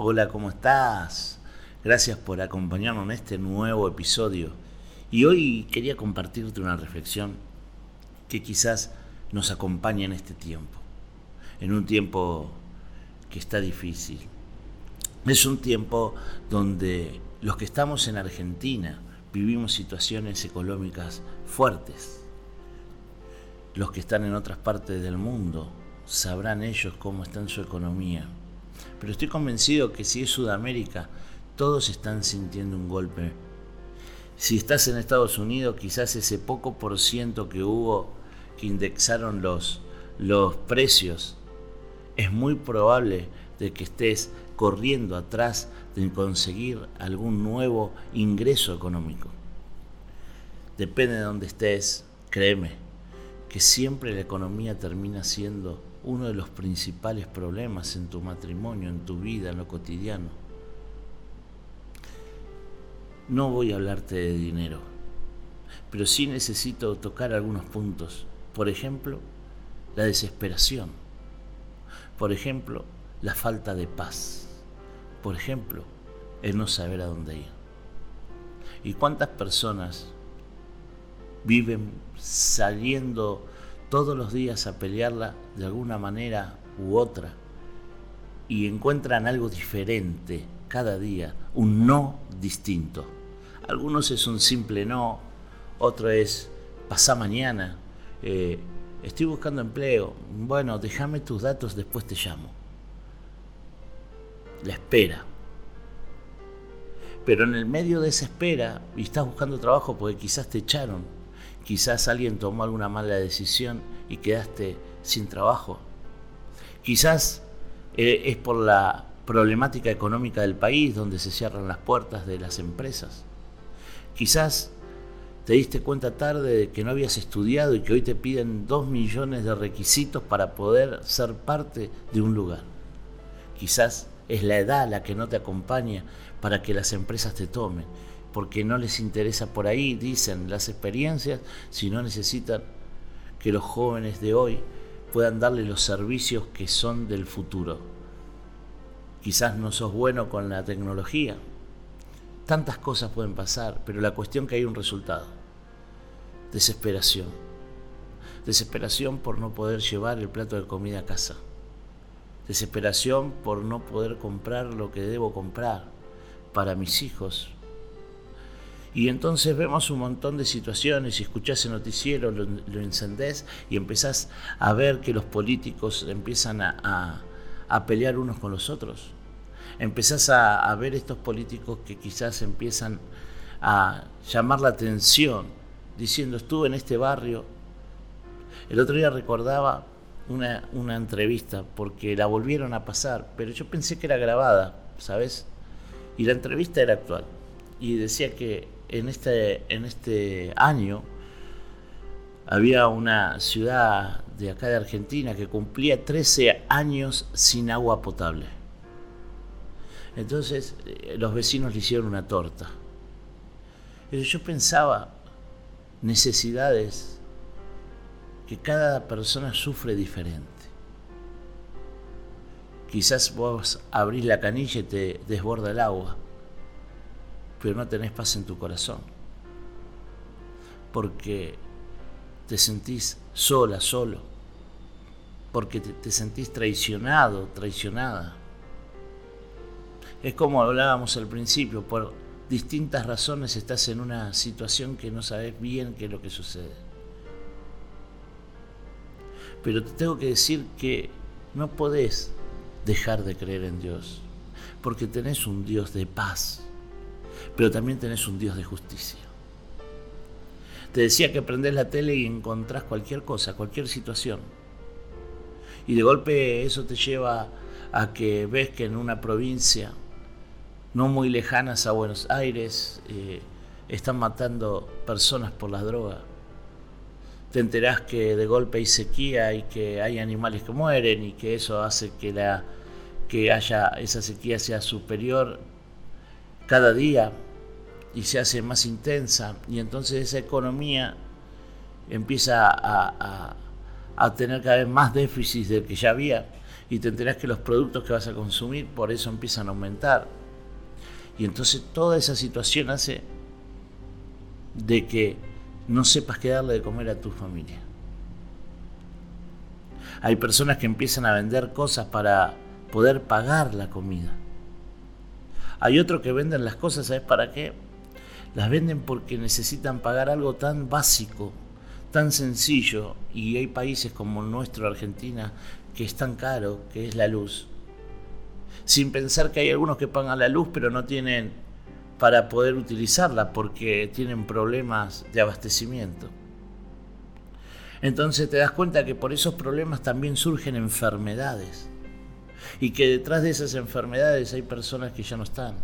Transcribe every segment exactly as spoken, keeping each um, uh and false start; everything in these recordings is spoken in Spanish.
Hola, ¿cómo estás? Gracias por acompañarnos en este nuevo episodio. Y hoy quería compartirte una reflexión que quizás nos acompañe en este tiempo. En un tiempo que está difícil. Es un tiempo donde los que estamos en Argentina vivimos situaciones económicas fuertes. Los que están en otras partes del mundo sabrán ellos cómo está en su economía. Pero estoy convencido que si es Sudamérica, todos están sintiendo un golpe. Si estás en Estados Unidos, quizás ese poco por ciento que hubo, que indexaron los, los precios, es muy probable de que estés corriendo atrás de conseguir algún nuevo ingreso económico. Depende de dónde estés, créeme, que siempre la economía termina siendo uno de los principales problemas en tu matrimonio, en tu vida, en lo cotidiano. No voy a hablarte de dinero, pero sí necesito tocar algunos puntos. Por ejemplo, la desesperación. Por ejemplo, la falta de paz. Por ejemplo, el no saber a dónde ir. ¿Y cuántas personas viven saliendo todos los días a pelearla de alguna manera u otra y encuentran algo diferente cada día, un no distinto? Algunos es un simple no, otro es pasá mañana, eh, estoy buscando empleo, bueno, déjame tus datos, después te llamo. La espera. Pero en el medio de esa espera, y estás buscando trabajo porque quizás te echaron, quizás alguien tomó alguna mala decisión y quedaste sin trabajo. Quizás eh, es por la problemática económica del país donde se cierran las puertas de las empresas. Quizás te diste cuenta tarde de que no habías estudiado y que hoy te piden dos millones de requisitos para poder ser parte de un lugar. Quizás es la edad la que no te acompaña para que las empresas te tomen, porque no les interesa por ahí, dicen, las experiencias, sino necesitan que los jóvenes de hoy puedan darle los servicios que son del futuro. Quizás no sos bueno con la tecnología. Tantas cosas pueden pasar, pero la cuestión es que hay un resultado. Desesperación. Desesperación por no poder llevar el plato de comida a casa. Desesperación por no poder comprar lo que debo comprar para mis hijos. Y entonces vemos un montón de situaciones, y escuchás el noticiero, lo, lo encendés y empezás a ver que los políticos empiezan a, a, a pelear unos con los otros. Empezás a, a ver estos políticos que quizás empiezan a llamar la atención, diciendo, estuve en este barrio. El otro día recordaba una, una entrevista, porque la volvieron a pasar, pero yo pensé que era grabada, ¿sabes? Y la entrevista era actual, y decía que en este, en este año había una ciudad de acá de Argentina que cumplía trece años sin agua potable. Entonces los vecinos le hicieron una torta. Pero yo pensaba, necesidades que cada persona sufre diferente. Quizás vos abrís la canilla y te desborda el agua, pero no tenés paz en tu corazón, porque te sentís sola, solo, porque te, te sentís traicionado, traicionada. Es como hablábamos al principio, por distintas razones estás en una situación que no sabes bien qué es lo que sucede. Pero te tengo que decir que no podés dejar de creer en Dios, porque tenés un Dios de paz, pero también tenés un Dios de justicia. Te decía que prendés la tele y encontrás cualquier cosa, cualquier situación. Y de golpe eso te lleva a que ves que en una provincia no muy lejanas a Buenos Aires eh, están matando personas por las drogas. Te enterás que de golpe hay sequía y que hay animales que mueren y que eso hace que, la, que haya, esa sequía sea superior cada día y se hace más intensa, y entonces esa economía empieza a, a, a tener cada vez más déficit del que ya había, y te enterás que los productos que vas a consumir por eso empiezan a aumentar. Y entonces toda esa situación hace de que no sepas qué darle de comer a tu familia. Hay personas que empiezan a vender cosas para poder pagar la comida. Hay otros que venden las cosas, ¿sabes para qué? Las venden porque necesitan pagar algo tan básico, tan sencillo, y hay países como el nuestro, Argentina, que es tan caro, que es la luz. Sin pensar que hay algunos que pagan la luz, pero no tienen para poder utilizarla porque tienen problemas de abastecimiento. Entonces te das cuenta que por esos problemas también surgen enfermedades y que detrás de esas enfermedades hay personas que ya no están.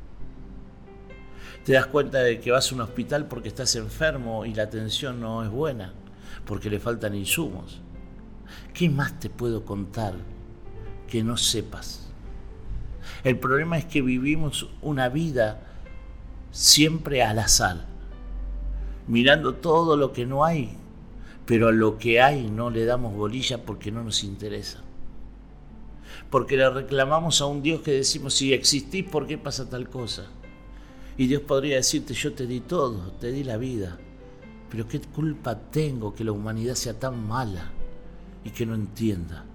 Te das cuenta de que vas a un hospital porque estás enfermo y la atención no es buena, porque le faltan insumos. ¿Qué más te puedo contar que no sepas? El problema es que vivimos una vida siempre al azar, mirando todo lo que no hay, pero a lo que hay no le damos bolilla porque no nos interesa. Porque le reclamamos a un Dios que decimos, si existís, ¿por qué pasa tal cosa? Y Dios podría decirte, yo te di todo, te di la vida, pero ¿qué culpa tengo que la humanidad sea tan mala y que no entienda?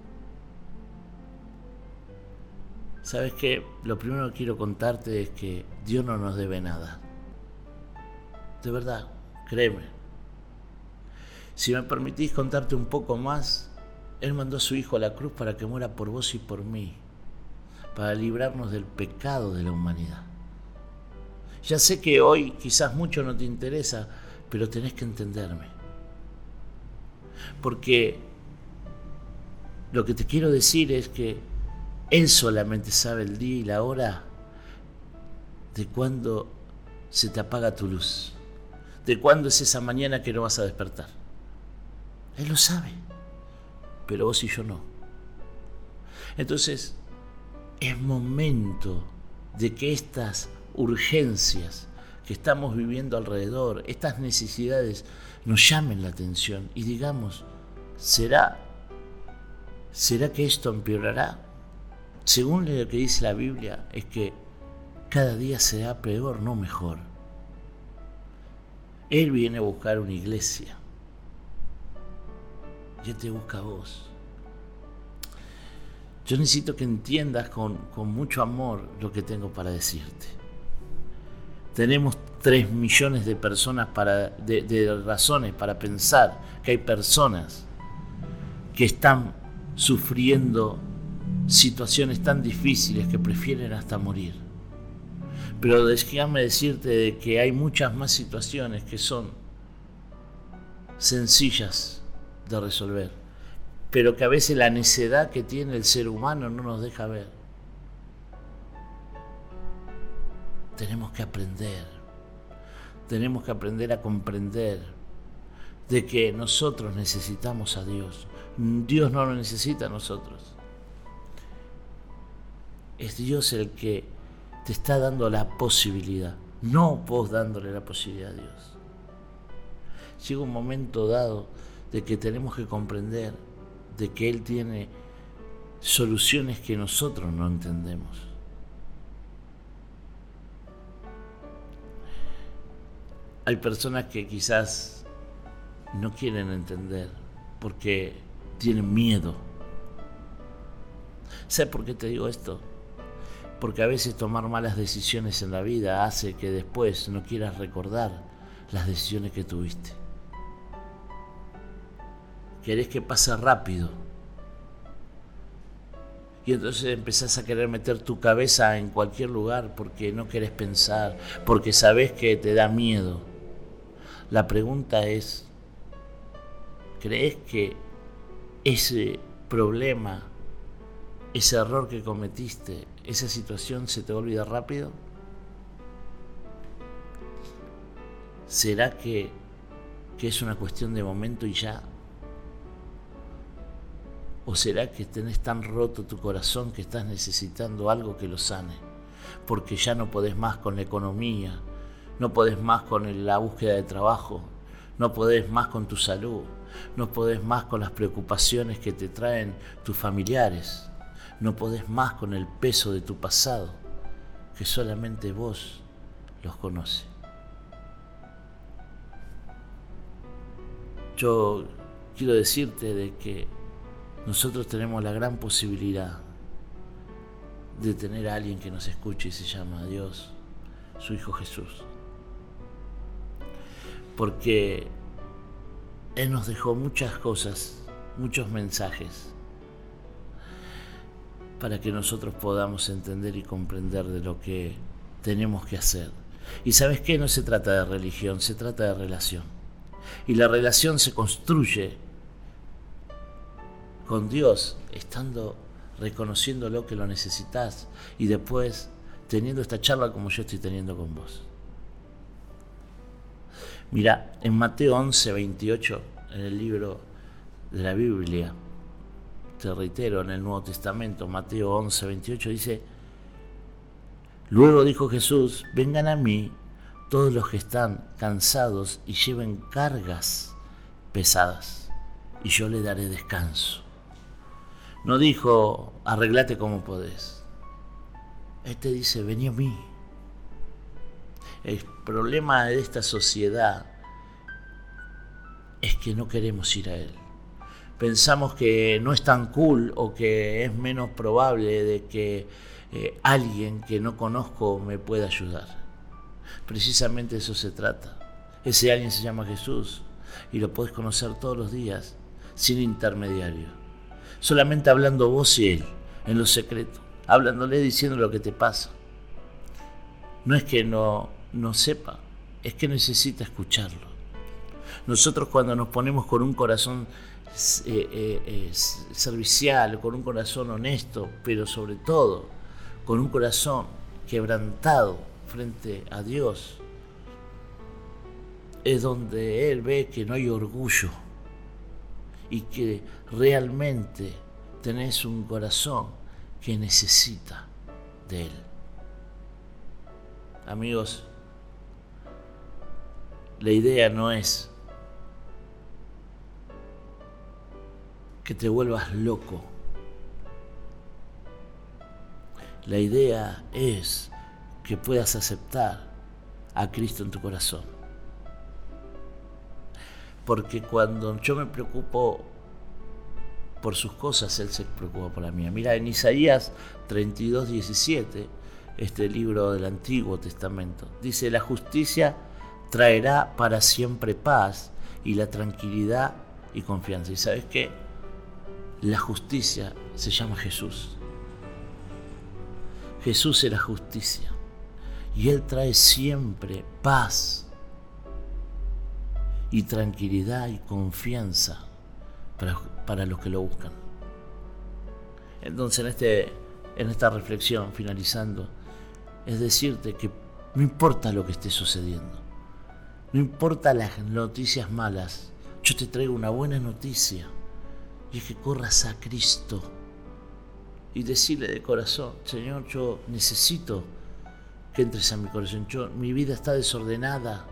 ¿Sabes qué? Lo primero que quiero contarte es que Dios no nos debe nada. De verdad, créeme. Si me permitís contarte un poco más, Él mandó a su Hijo a la cruz para que muera por vos y por mí, para librarnos del pecado de la humanidad. Ya sé que hoy quizás mucho no te interesa, pero tenés que entenderme. Porque lo que te quiero decir es que Él solamente sabe el día y la hora de cuándo se te apaga tu luz, de cuándo es esa mañana que no vas a despertar. Él lo sabe, pero vos y yo no. Entonces, es momento de que estas urgencias que estamos viviendo alrededor, estas necesidades, nos llamen la atención y digamos, ¿será, ¿será que esto empeorará? Según lo que dice la Biblia, es que cada día será peor, no mejor. Él viene a buscar una iglesia. Y Él te busca a vos. Yo necesito que entiendas con, con mucho amor lo que tengo para decirte. Tenemos tres millones de personas, para, de, de razones para pensar que hay personas que están sufriendo situaciones tan difíciles que prefieren hasta morir. Pero déjame decirte de que hay muchas más situaciones que son sencillas de resolver, pero que a veces la necedad que tiene el ser humano no nos deja ver. Tenemos que aprender, tenemos que aprender a comprender de que nosotros necesitamos a Dios. Dios no lo necesita a nosotros. Es Dios el que te está dando la posibilidad, no vos dándole la posibilidad a Dios. Llega un momento dado de que tenemos que comprender de que Él tiene soluciones que nosotros no entendemos. Hay personas que quizás no quieren entender porque tienen miedo. ¿Sabes por qué te digo esto? Porque a veces tomar malas decisiones en la vida hace que después no quieras recordar las decisiones que tuviste. Querés que pase rápido. Y entonces empezás a querer meter tu cabeza en cualquier lugar porque no querés pensar, porque sabés que te da miedo. La pregunta es, ¿crees que ese problema, ese error que cometiste, esa situación se te va a olvidar rápido? ¿Será que, que es una cuestión de momento y ya? ¿O será que tenés tan roto tu corazón que estás necesitando algo que lo sane? Porque ya no podés más con la economía, no podés más con la búsqueda de trabajo, no podés más con tu salud, no podés más con las preocupaciones que te traen tus familiares. No podés más con el peso de tu pasado, que solamente vos los conoces. Yo quiero decirte de que nosotros tenemos la gran posibilidad de tener a alguien que nos escuche y se llama Dios, su Hijo Jesús. Porque Él nos dejó muchas cosas, muchos mensajes, para que nosotros podamos entender y comprender de lo que tenemos que hacer. Y ¿sabes qué? No se trata de religión, se trata de relación. Y la relación se construye con Dios, estando, reconociéndolo que lo necesitas, y después teniendo esta charla como yo estoy teniendo con vos. Mira, en Mateo once, veintiocho, en el libro de la Biblia, te reitero, en el Nuevo Testamento, Mateo once, veintiocho, dice: luego dijo Jesús, vengan a mí todos los que están cansados y lleven cargas pesadas, y yo les daré descanso. No dijo, arreglate como podés. Este dice, vení a mí. El problema de esta sociedad es que no queremos ir a Él. Pensamos que no es tan cool o que es menos probable de que eh, alguien que no conozco me pueda ayudar. Precisamente de eso se trata. Ese alguien se llama Jesús y lo podés conocer todos los días sin intermediario. Solamente hablando vos y Él, en lo secreto, hablándole, diciendo lo que te pasa. No es que no, no sepa, es que necesita escucharlo. Nosotros cuando nos ponemos con un corazón eh, eh, eh, servicial, con un corazón honesto, pero sobre todo con un corazón quebrantado frente a Dios, es donde Él ve que no hay orgullo y que realmente tenés un corazón que necesita de Él. Amigos, la idea no es que te vuelvas loco. La idea es que puedas aceptar a Cristo en tu corazón. Porque cuando yo me preocupo por sus cosas, Él se preocupa por la mía. Mira, en Isaías treinta y dos, diecisiete, este libro del Antiguo Testamento, dice: la justicia traerá para siempre paz y la tranquilidad y confianza. ¿Y sabes qué? La justicia se llama Jesús. Jesús es la justicia y Él trae siempre paz y tranquilidad y confianza para, para los que lo buscan. Entonces en, este, en esta reflexión, finalizando, es decirte que no importa lo que esté sucediendo, no importa las noticias malas, yo te traigo una buena noticia, y es que corras a Cristo y decirle de corazón: Señor, yo necesito que entres a mi corazón, yo, mi vida está desordenada,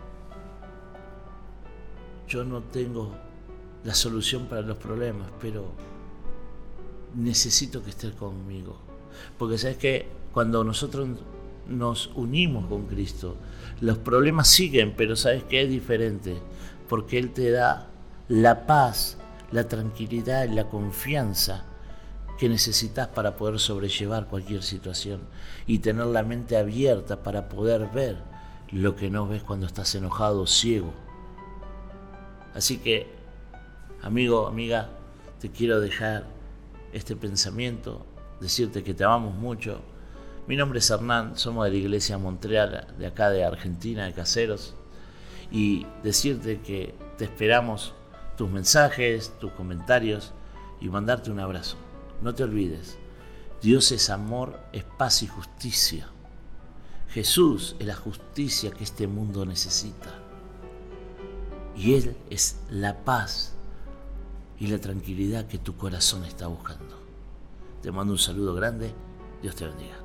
yo no tengo la solución para los problemas, pero necesito que estés conmigo. Porque sabes que cuando nosotros nos unimos con Cristo, los problemas siguen, pero sabes que es diferente, porque Él te da la paz, la tranquilidad y la confianza que necesitas para poder sobrellevar cualquier situación y tener la mente abierta para poder ver lo que no ves cuando estás enojado o ciego. Así que, amigo, amiga, te quiero dejar este pensamiento, decirte que te amamos mucho. Mi nombre es Hernán, somos de la Iglesia Montreal, de acá de Argentina, de Caseros, y decirte que te esperamos tus mensajes, tus comentarios y mandarte un abrazo. No te olvides, Dios es amor, es paz y justicia. Jesús es la justicia que este mundo necesita. Y Él es la paz y la tranquilidad que tu corazón está buscando. Te mando un saludo grande. Dios te bendiga.